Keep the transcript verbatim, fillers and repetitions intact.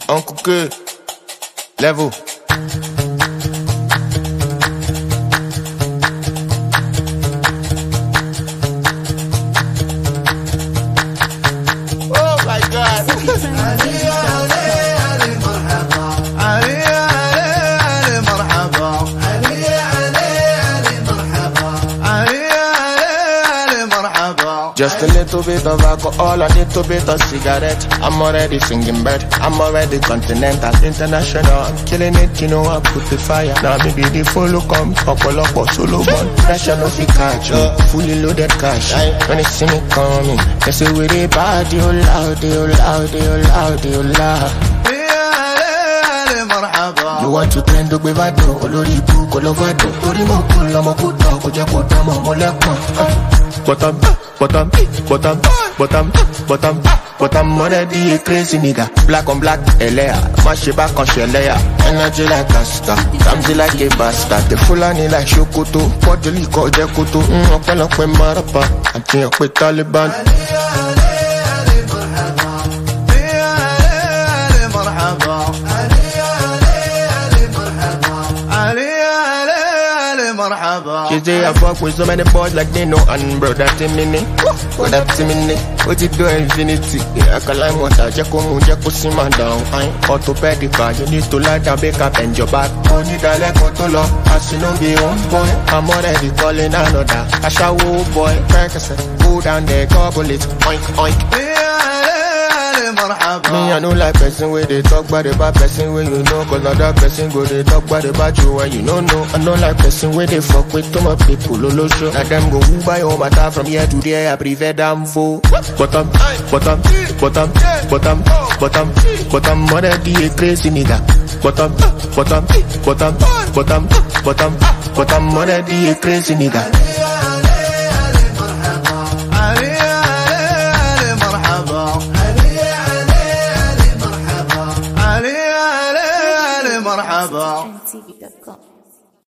Uncle Good. Level. Oh my God. Just a little bit of alcohol, a little bit of cigarette. I'm already singing bird, I'm already continental, international. I'm killing it, you know I put the fire. Now maybe the follow come, couple up or solo bun. Pressure no fi catch me, fully loaded cash. When they see me coming, they say we the bad, you loud, you loud, you loud, you loud. You want to trend up with vado, olori bu, kolovado. Tori mo kula mo kuta, kuja kuta mo molekwa. Bottom, bottom, bottom, bottom, bottom, bottom, already a crazy nigga. Black on black, Elea, mash it back on Shelea. Energy like a star, something like a bastard. The Fulani like Shokoto, Puerto Rico, Jakoto. Mm, open up with Marapa, I think with Taliban. She say I fuck with so many boys like they know and bro that in me, bro that in me. What you do infinity? Yeah, I can line water, just come on, just push my down. I'm orthopedic, you need to lie down, back up and your back. Only that like what to love, I see no be on boy. I'm already calling another. I shall woo boy, Percocet, go down there, gobble it, oink oink. Me, I know like person where they talk about the bad person where you know. Cause another person go they talk about the bad you and you don't know. I know like person where they fuck with too much people, lolo show. Now them go who buy all my time from here to there, I prefer them for bottom, bottom, bottom, bottom, bottom, bottom, already a crazy nigga. Bottom, bottom, bottom, bottom, bottom, bottom, already a crazy nigga. مرحبا.